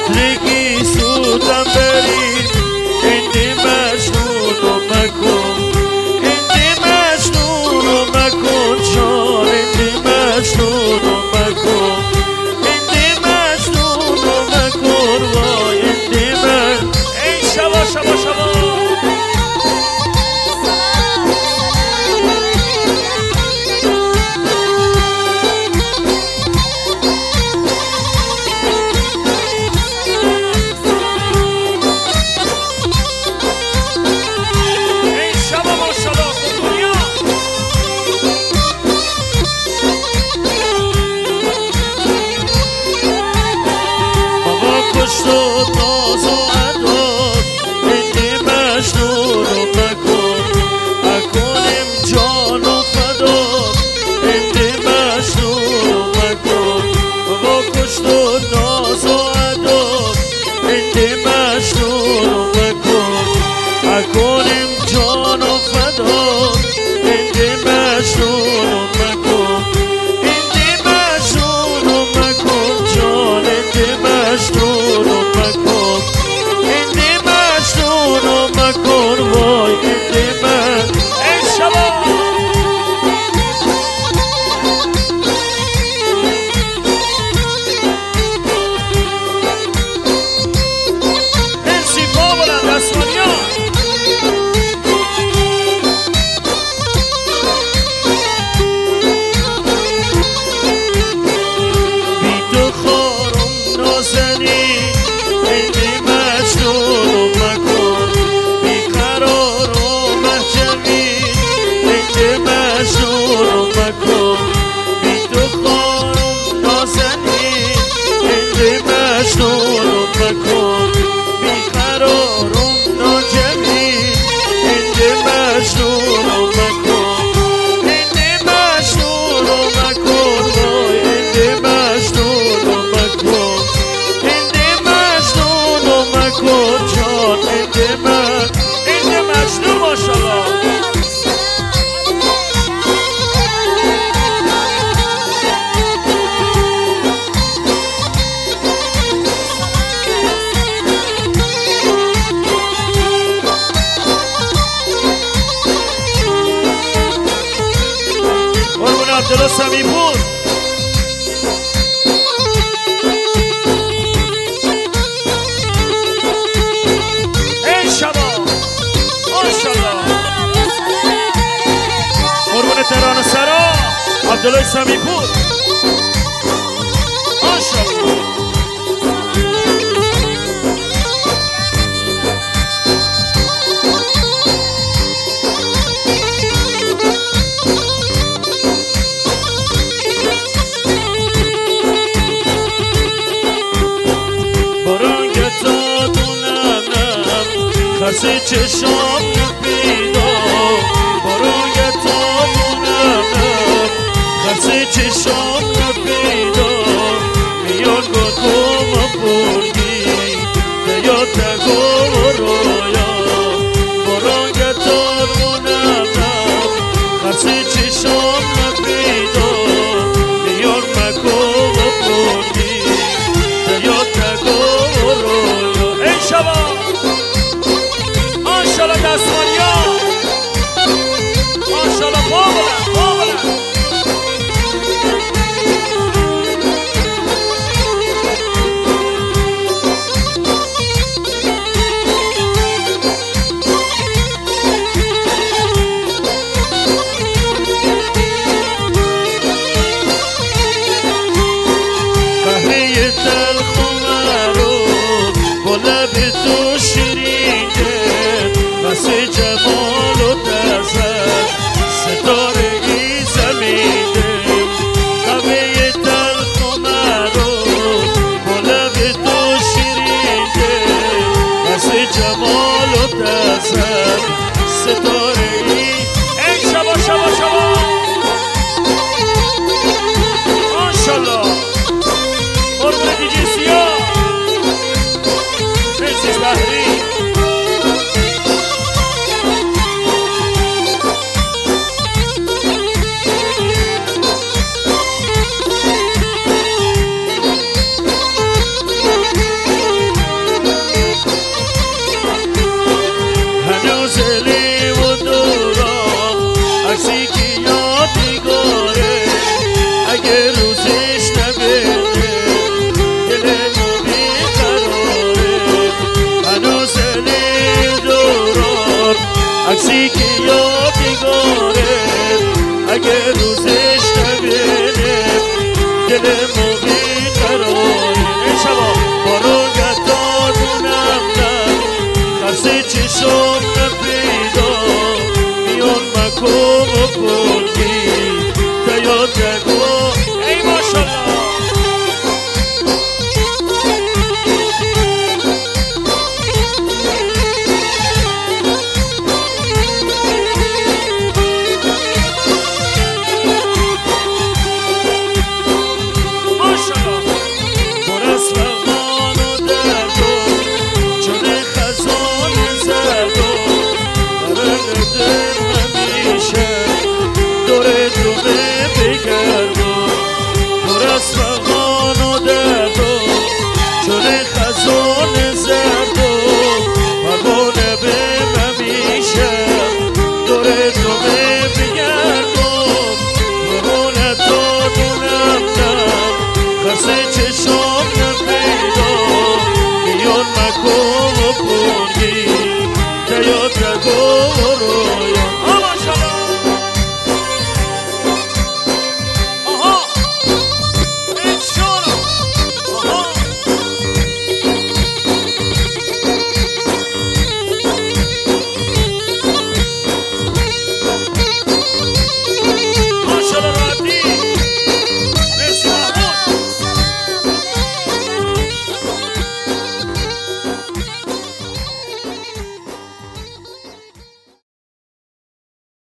بگی سودم بری اندی مجنونو مکن اندی مجنونو مکن جان اندی مجنونو مکن اندی مجنونو مکن وای اندی ای شبا شبا شبا شد ناز و عداد اندی مجنونو مکن اکنیم جان و فداد اندی مجنونو مکن بابا کشت و ناز و عداد اندی مجنونو مکن اکنیم جان و فداد اندی مجنونو مکن اندی مجنونو مکن جان اندی مجنون مجنونو مکن بیقرارم ناجمی اندی مجنونو مکن اندی مجنونو مکن وای اندی مجنونو مکن اندی مجنونو مکن جان اندی مجنون ماشاءالله عبدالله سمیپور ای شبا ماشاءالله قربون تهران سرا عبدالله سمیپور ماشاءالله خرسی چشام نپیدا برای تابونم خرسی چشام نپیدا میان با تو ما بردی یا تگو رویا برای تابونم خرسی چشام نپیدا میان مکو ما بردی یا تگو رویا ای شبا ماشاءالله دستمانیا ماشاءالله بابلن بگو ای ماشالله